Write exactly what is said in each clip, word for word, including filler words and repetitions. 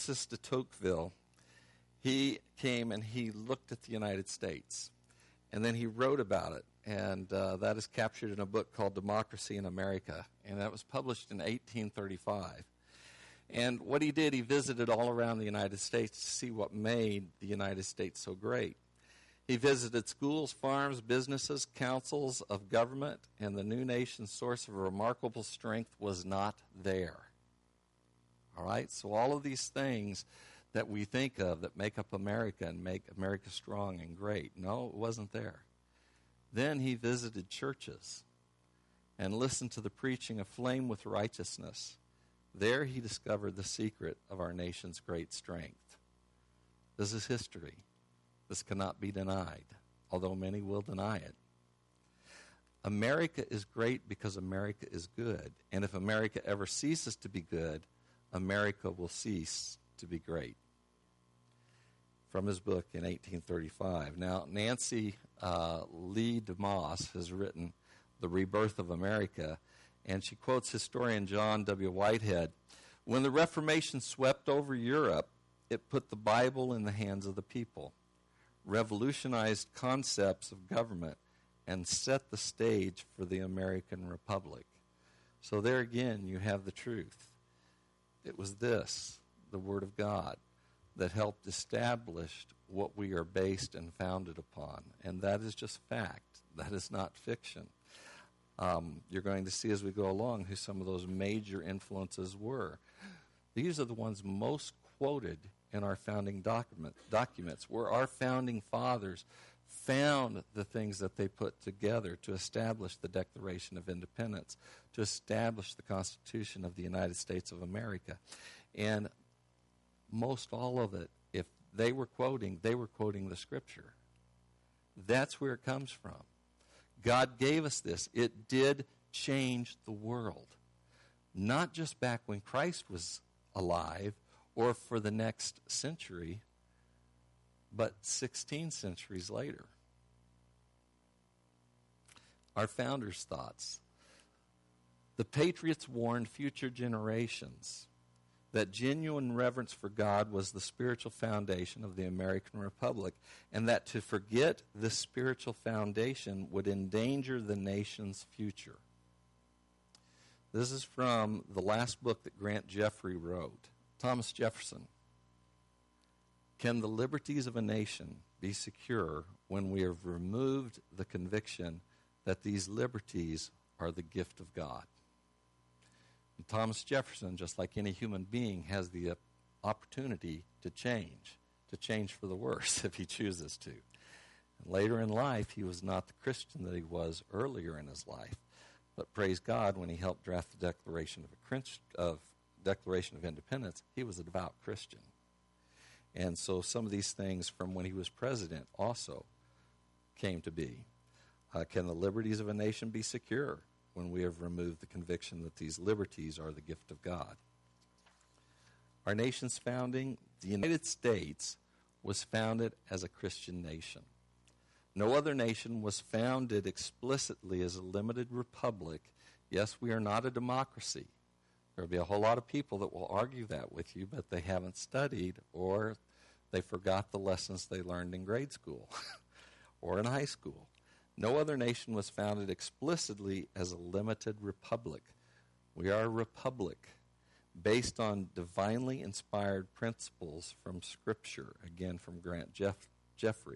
Texas de Tocqueville, he came and he looked at the United States, and then he wrote about it, and uh, that is captured in a book called Democracy in America, and that was published in eighteen thirty-five. And what he did, he visited all around the United States to see what made the United States so great. He visited schools, farms, businesses, councils of government, and the new nation's source of remarkable strength was not there. All right? So all of these things that we think of that make up America and make America strong and great, no, it wasn't there. Then he visited churches and listened to the preaching aflame with righteousness. There he discovered the secret of our nation's great strength. This is history. This cannot be denied, although many will deny it. America is great because America is good. And if America ever ceases to be good, America will cease to be great. From his book in eighteen thirty-five. Now, Nancy uh, Lee DeMoss has written The Rebirth of America, and she quotes historian John W. Whitehead. When the Reformation swept over Europe, it put the Bible in the hands of the people, revolutionized concepts of government, and set the stage for the American Republic. So there again, you have the truth. It was this, the Word of God, that helped establish what we are based and founded upon. And that is just fact. That is not fiction. Um, you're going to see as we go along who some of those major influences were. These are the ones most quoted in our founding document, documents, where our founding fathers found the things that they put together to establish the Declaration of Independence, to establish the Constitution of the United States of America. And most all of it, if they were quoting, they were quoting the Scripture. That's where it comes from. God gave us this. It did change the world. Not just back when Christ was alive or for the next century, but sixteen centuries later. Our founders' thoughts. The patriots warned future generations that genuine reverence for God was the spiritual foundation of the American Republic, and that to forget this spiritual foundation would endanger the nation's future. This is from the last book that Grant Jeffrey wrote. Thomas Jefferson. Can the liberties of a nation be secure when we have removed the conviction that these liberties are the gift of God? And Thomas Jefferson, just like any human being, has the uh, opportunity to change, to change for the worse if he chooses to. And later in life, he was not the Christian that he was earlier in his life. But praise God, when he helped draft the Declaration of, a, of Declaration of Independence, he was a devout Christian. And so some of these things from when he was president also came to be. Uh, can the liberties of a nation be secure when we have removed the conviction that these liberties are the gift of God? Our nation's founding, the United States, was founded as a Christian nation. No other nation was founded explicitly as a limited republic. Yes, we are not a democracy. There will be a whole lot of people that will argue that with you, but they haven't studied or they forgot the lessons they learned in grade school or in high school. No other nation was founded explicitly as a limited republic. We are a republic based on divinely inspired principles from Scripture, again from Grant Jeff- Jeffrey.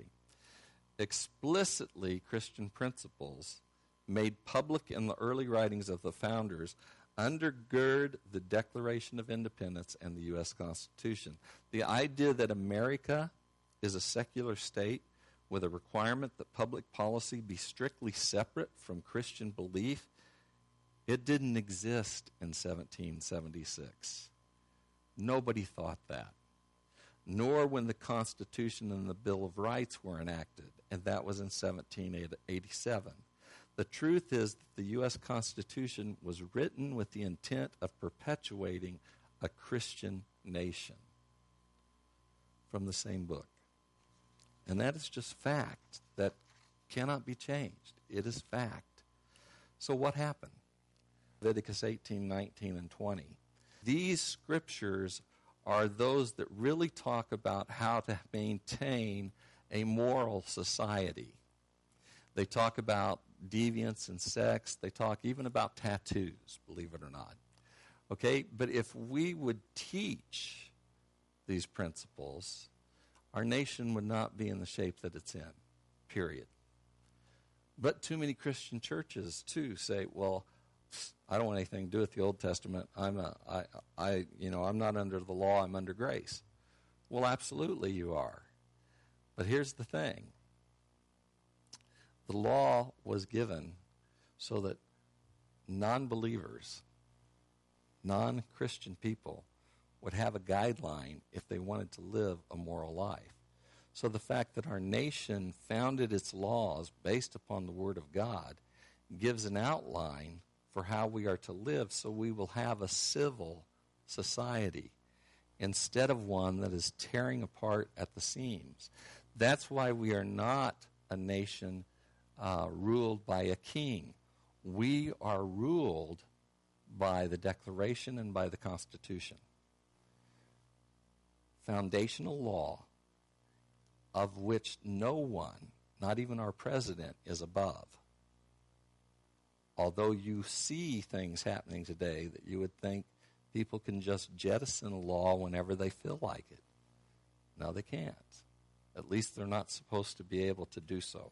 Explicitly Christian principles made public in the early writings of the founders undergird the Declaration of Independence and the U S Constitution. The idea that America is a secular state with a requirement that public policy be strictly separate from Christian belief, it didn't exist in seventeen seventy-six. Nobody thought that. Nor when the Constitution and the Bill of Rights were enacted, and that was in seventeen eighty-seven. The truth is that the U S Constitution was written with the intent of perpetuating a Christian nation from the same book. And that is just fact that cannot be changed. It is fact. So what happened? Leviticus eighteen, nineteen, and twenty. These scriptures are those that really talk about how to maintain a moral society. They talk about deviance and sex. They talk even about tattoos, believe it or not. Okay, but if we would teach these principles, our nation would not be in the shape that it's in, period. But too many Christian churches, too, say, well, I don't want anything to do with the Old Testament. I'm a, I, I, you know, I'm not under the law. I'm under grace. Well, absolutely you are. But here's the thing. The law was given so that non-believers, non-Christian people would have a guideline if they wanted to live a moral life. So the fact that our nation founded its laws based upon the Word of God gives an outline for how we are to live, so we will have a civil society instead of one that is tearing apart at the seams. That's why we are not a nation uh, ruled by a king. We are ruled by the Declaration and by the Constitution. Foundational law of which no one, not even our president, is above. Although you see things happening today that you would think people can just jettison a law whenever they feel like it. No, they can't. At least they're not supposed to be able to do so.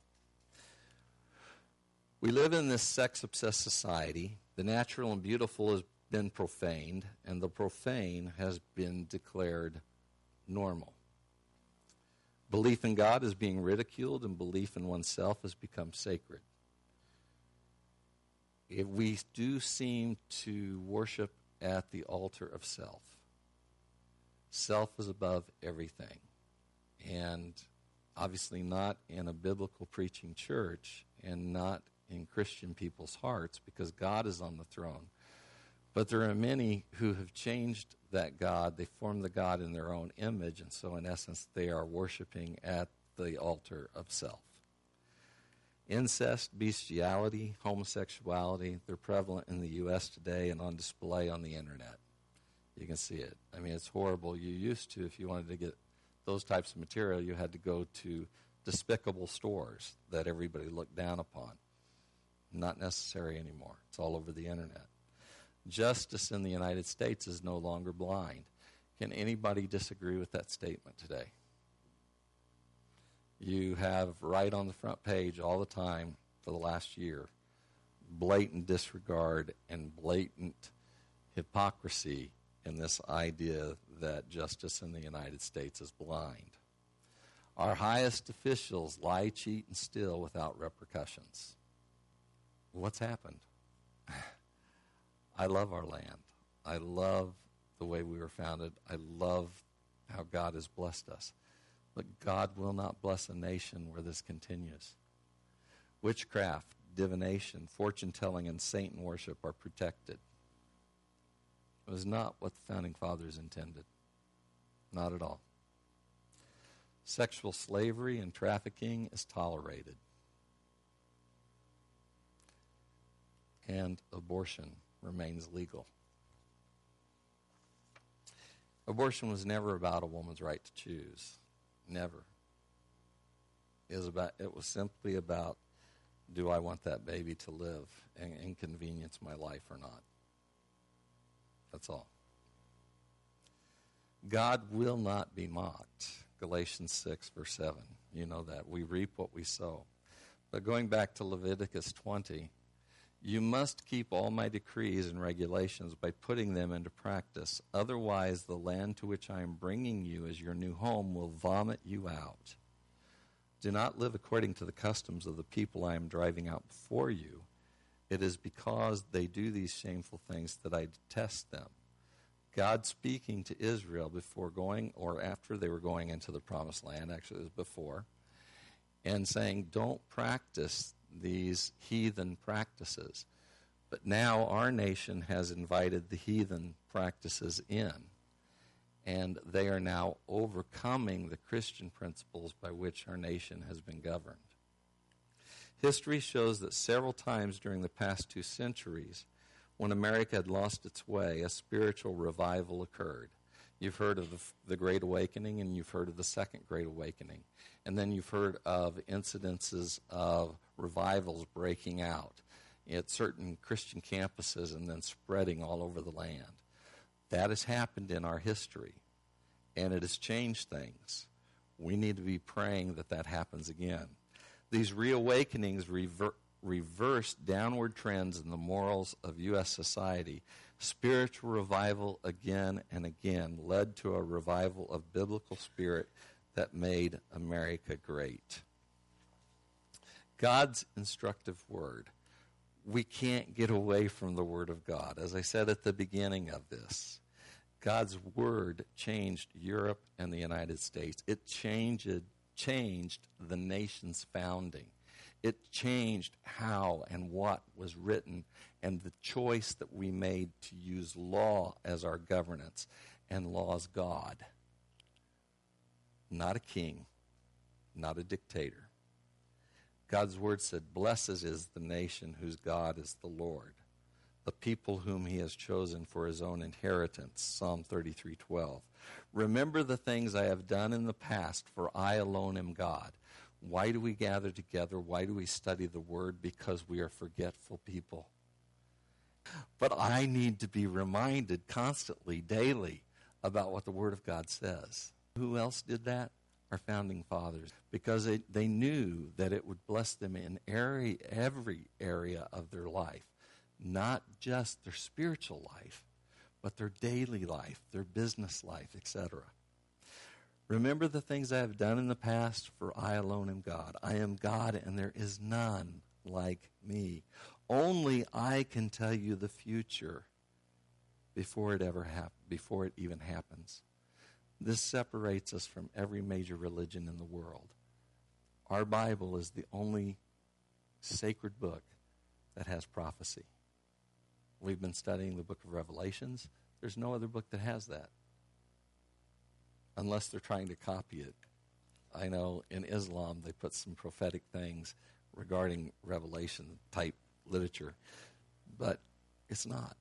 We live in this sex-obsessed society. The natural and beautiful has been profaned, and the profane has been declared normal. Belief in God is being ridiculed, and belief in oneself has become sacred. If we do seem to worship at the altar of self. Self is above everything. And obviously not in a biblical preaching church and not in Christian people's hearts, because God is on the throne. But there are many who have changed that God. They form the God in their own image, and so in essence they are worshiping at the altar of self. Incest, bestiality, homosexuality, they're prevalent in the U S today and on display on the internet. You can see it. I mean, it's horrible. You used to, if you wanted to get those types of material, you had to go to despicable stores that everybody looked down upon. Not necessary anymore. It's all over the internet. Justice in the United States is no longer blind. Can anybody disagree with that statement today? You have right on the front page all the time for the last year blatant disregard and blatant hypocrisy in this idea that justice in the United States is blind. Our highest officials lie, cheat, and steal without repercussions. What's happened? I love our land. I love the way we were founded. I love how God has blessed us. But God will not bless a nation where this continues. Witchcraft, divination, fortune-telling, and Satan worship are protected. It was not what the Founding Fathers intended. Not at all. Sexual slavery and trafficking is tolerated. And abortion remains legal. Abortion was never about a woman's right to choose. Never. It was about, it was simply about, do I want that baby to live and inconvenience my life or not? That's all. God will not be mocked. Galatians six, verse seven. You know that. We reap what we sow. But going back to Leviticus twenty, you must keep all my decrees and regulations by putting them into practice. Otherwise, the land to which I am bringing you as your new home will vomit you out. Do not live according to the customs of the people I am driving out before you. It is because they do these shameful things that I detest them. God speaking to Israel before going, or after they were going into the promised land, actually it was before, and saying, don't practice these heathen practices. But now our nation has invited the heathen practices in, and they are now overcoming the Christian principles by which our nation has been governed. History shows that several times during the past two centuries, when America had lost its way, a spiritual revival occurred. You've heard of the, the Great Awakening, and you've heard of the Second Great Awakening. And then you've heard of incidences of revivals breaking out at certain Christian campuses and then spreading all over the land. That has happened in our history, and it has changed things. We need to be praying that that happens again. These reawakenings rever- reverse downward trends in the morals of U S society. Spiritual revival again and again led to a revival of biblical spirit that made America great. God's instructive word. We can't get away from the word of God. As I said at the beginning of this, God's word changed Europe and the United States. It changed, changed the nation's founding. It changed how and what was written and the choice that we made to use law as our governance, and law's God. Not a king, not a dictator. God's word said, "Blessed is the nation whose God is the Lord, the people whom he has chosen for his own inheritance." Psalm thirty-three twelve. "Remember the things I have done in the past, for I alone am God." Why do we gather together? Why do we study the word? Because we are forgetful people. But I need to be reminded constantly, daily, about what the word of God says. Who else did that? Our founding fathers. Because they, they knew that it would bless them in every, every area of their life. Not just their spiritual life, but their daily life, their business life, et cetera. "Remember the things I have done in the past, for I alone am God. I am God, and there is none like me. Only I can tell you the future before it ever hap- before it even happens." This separates us from every major religion in the world. Our Bible is the only sacred book that has prophecy. We've been studying the book of Revelations. There's no other book that has that, unless they're trying to copy it. I know in Islam they put some prophetic things regarding Revelation-type literature, but it's not.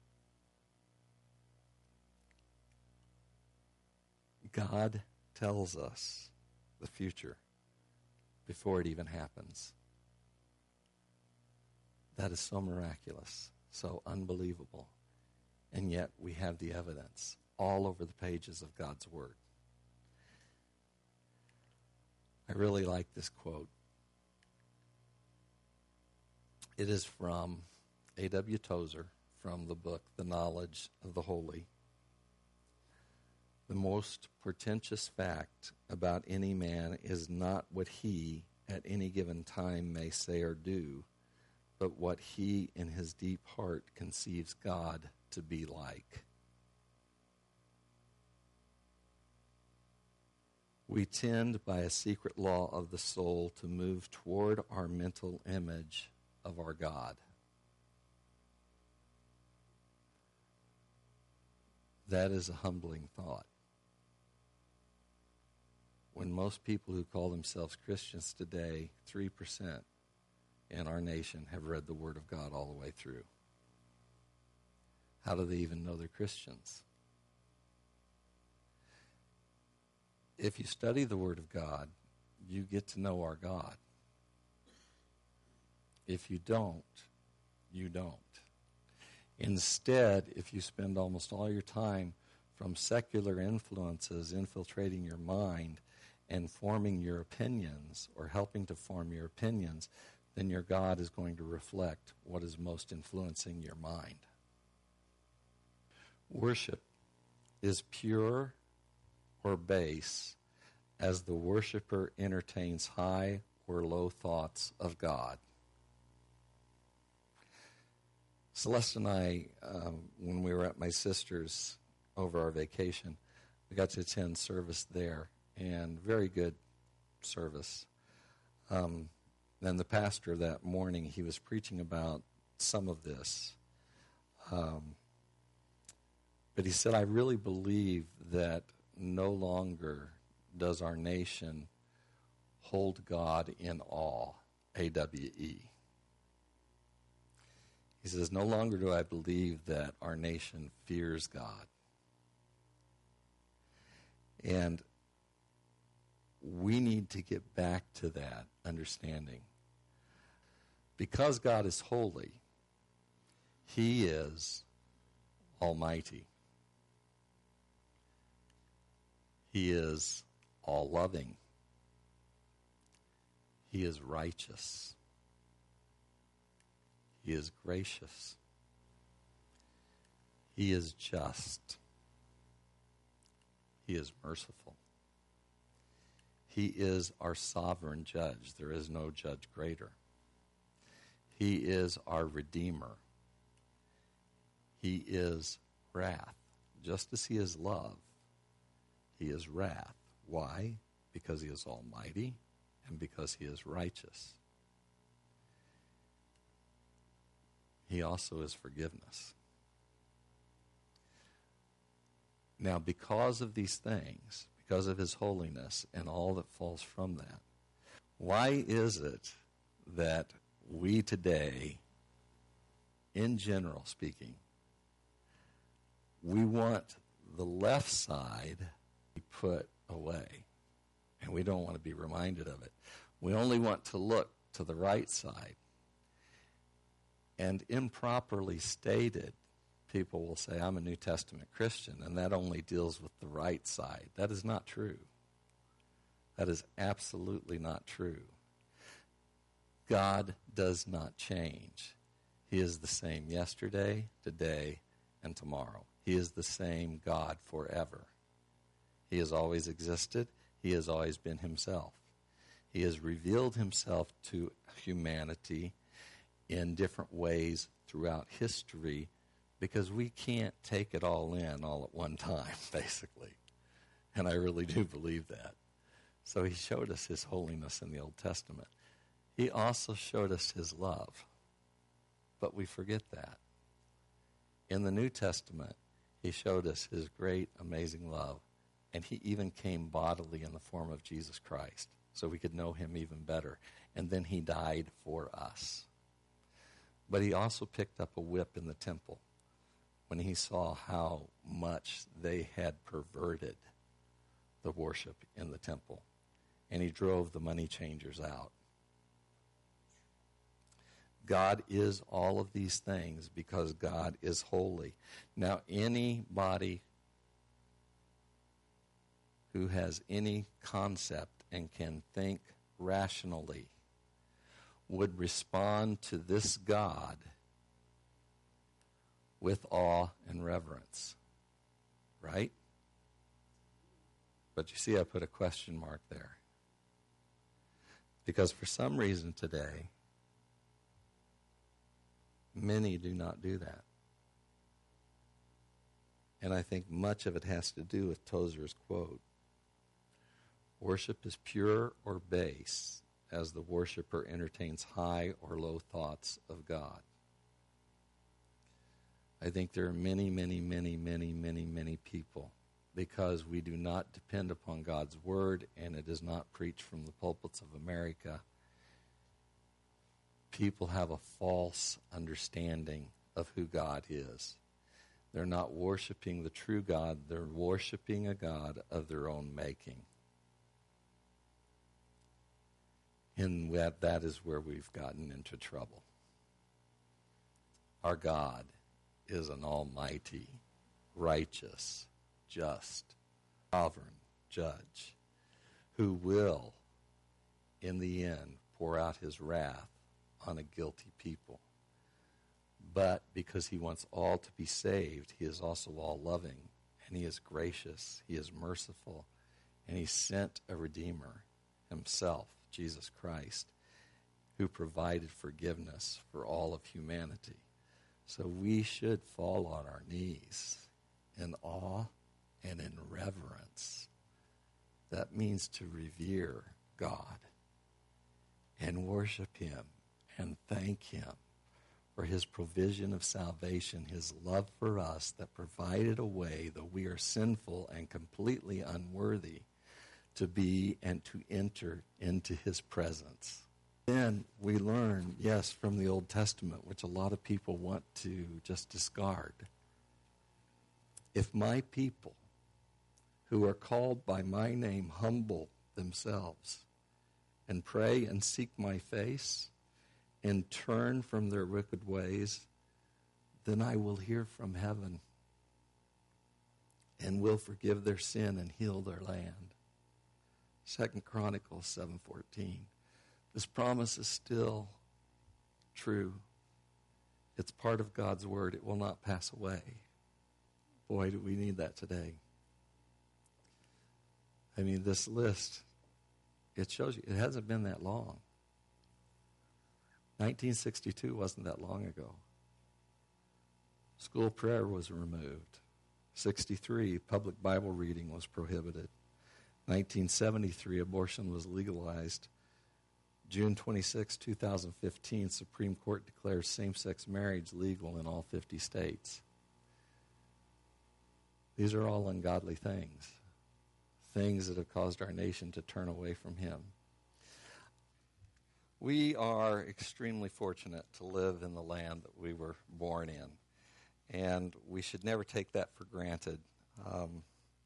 God tells us the future before it even happens. That is so miraculous, so unbelievable. And yet we have the evidence all over the pages of God's Word. I really like this quote. It is from A W Tozer from the book The Knowledge of the Holy. "The most portentous fact about any man is not what he at any given time may say or do, but what he in his deep heart conceives God to be like." We tend by a secret law of the soul to move toward our mental image of our God. That is a humbling thought. When most people who call themselves Christians today, three percent in our nation have read the Word of God all the way through. How do they even know they're Christians? If you study the Word of God, you get to know our God. If you don't, you don't. Instead, if you spend almost all your time from secular influences infiltrating your mind and forming your opinions or helping to form your opinions, then your God is going to reflect what is most influencing your mind. Worship is pure or base as the worshiper entertains high or low thoughts of God. Celeste and I, um, when we were at my sister's over our vacation, we got to attend service there, and very good service. Um, and the pastor that morning, he was preaching about some of this. Um, but he said, I really believe that no longer does our nation hold God in awe, A W E. He says, no longer do I believe that our nation fears God. And we need to get back to that understanding. Because God is holy, he is almighty. He is all-loving. He is righteous. He is gracious. He is just. He is merciful. He is our sovereign judge. There is no judge greater. He is our redeemer. He is wrath. Just as he is love, he is wrath. Why? Because he is almighty and because he is righteous. He also is forgiveness. Now, because of these things, because of his holiness and all that falls from that, why is it that we today, in general speaking, we want the left side to be put away, and we don't want to be reminded of it? We only want to look to the right side. And improperly stated, people will say, I'm a New Testament Christian, and that only deals with the right side. That is not true. That is absolutely not true. God does not change. He is the same yesterday, today, and tomorrow. He is the same God forever. He has always existed. He has always been himself. He has revealed himself to humanity in different ways throughout history, because we can't take it all in all at one time, basically. And I really do believe that. So he showed us his holiness in the Old Testament. He also showed us his love. But we forget that. In the New Testament, he showed us his great, amazing love. And he even came bodily in the form of Jesus Christ, so we could know him even better. And then he died for us. But he also picked up a whip in the temple when he saw how much they had perverted the worship in the temple. And he drove the money changers out. God is all of these things because God is holy. Now, anybody who has any concept and can think rationally would respond to this God with awe and reverence, right? But you see, I put a question mark there. Because for some reason today, many do not do that. And I think much of it has to do with Tozer's quote. Worship is pure or base as the worshiper entertains high or low thoughts of God. I think there are many, many, many, many, many, many people, because we do not depend upon God's word and it is not preached from the pulpits of America. People have a false understanding of who God is. They're not worshiping the true God. They're worshiping a God of their own making. And that, that is where we've gotten into trouble. Our God is an almighty, righteous, just, sovereign judge who will, in the end, pour out his wrath on a guilty people. But because he wants all to be saved, he is also all-loving, and he is gracious, he is merciful, and he sent a Redeemer himself, Jesus Christ, who provided forgiveness for all of humanity. So we should fall on our knees in awe and in reverence. That means to revere God and worship him and thank him for his provision of salvation, his love for us that provided a way, though we are sinful and completely unworthy, to be and to enter into his presence. Then we learn, yes, from the Old Testament, which a lot of people want to just discard. If my people, who are called by my name humble themselves and pray and seek my face and turn from their wicked ways, then I will hear from heaven and will forgive their sin and heal their land. Second Chronicles seven fourteen. This promise is still true. It's part of God's word. It will not pass away. Boy, do we need that today. I mean, this list, it shows you, it hasn't been that long. nineteen sixty-two wasn't that long ago. School prayer was removed. sixty-three, public Bible reading was prohibited. nineteen seventy-three, abortion was legalized. June twenty-sixth, twenty fifteen, Supreme Court declares same-sex marriage legal in all fifty states. These are all ungodly things, things that have caused our nation to turn away from him. We are extremely fortunate to live in the land that we were born in, and we should never take that for granted. Um,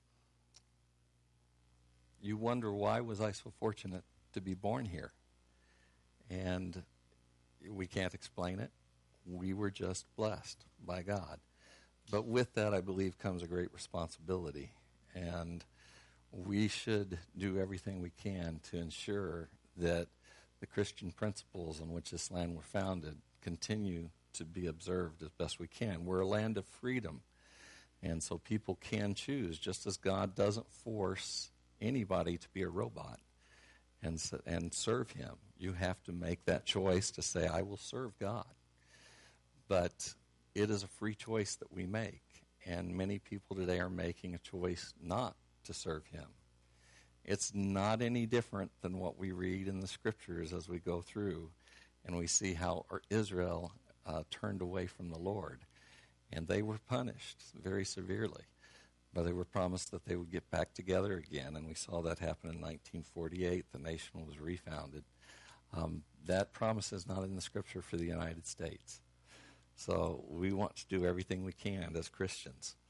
you wonder, why was I so fortunate to be born here? And we can't explain it. We were just blessed by God. But with that, I believe, comes a great responsibility. And we should do everything we can to ensure that the Christian principles on which this land were founded continue to be observed as best we can. We're a land of freedom. And so people can choose, just as God doesn't force anybody to be a robot and and serve him. You have to make that choice to say, I will serve God. But it is a free choice that we make, and many people today are making a choice not to serve him. It's not any different than what we read in the scriptures as we go through, and we see how Israel uh, turned away from the Lord, and they were punished very severely. But they were promised that they would get back together again, and we saw that happen in nineteen forty-eight. The nation was refounded. Um, that promise is not in the scripture for the United States. So we want to do everything we can as Christians